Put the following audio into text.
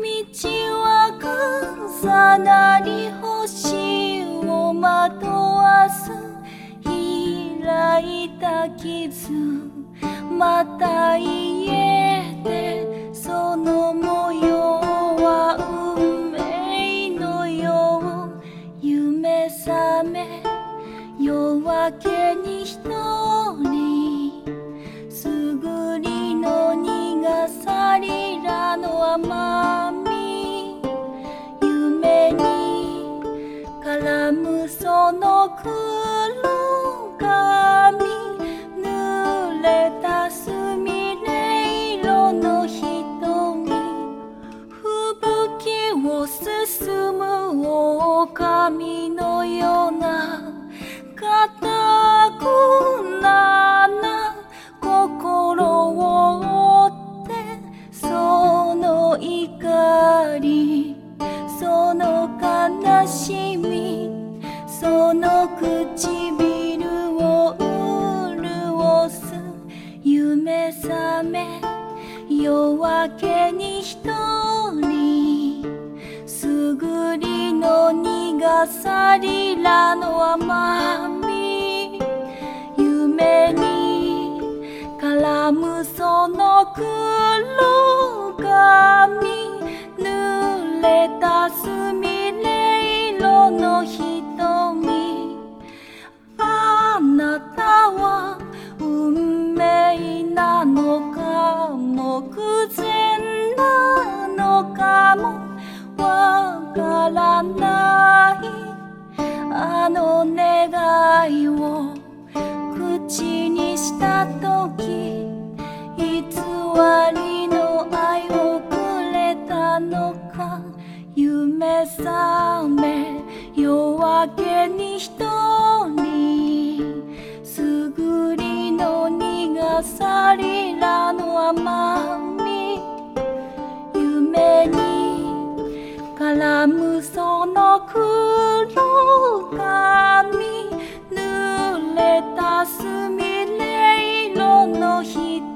は重なり星を惑わす開いた傷また癒えてその模様は運命のよう夢覚め夜明けに一人すぐりの苦さりらの甘み夢に絡むその黒髪濡れたすみれ色の瞳吹雪を進む狼のような固くな心を追ってその怒りその悲しみその唇を潤す夢覚め夜明けに一人すぐりの苦さりらの甘み夢に絡むその黒髪濡れたすみれ色の瞳あなたは運命なのか目前なのかもわからないあの願いを口にした時偽りの愛をくれたのか夢覚め夜明けに一人すぐりの苦さりらの甘み夢に絡むその黒髪濡れたすみれ色の瞳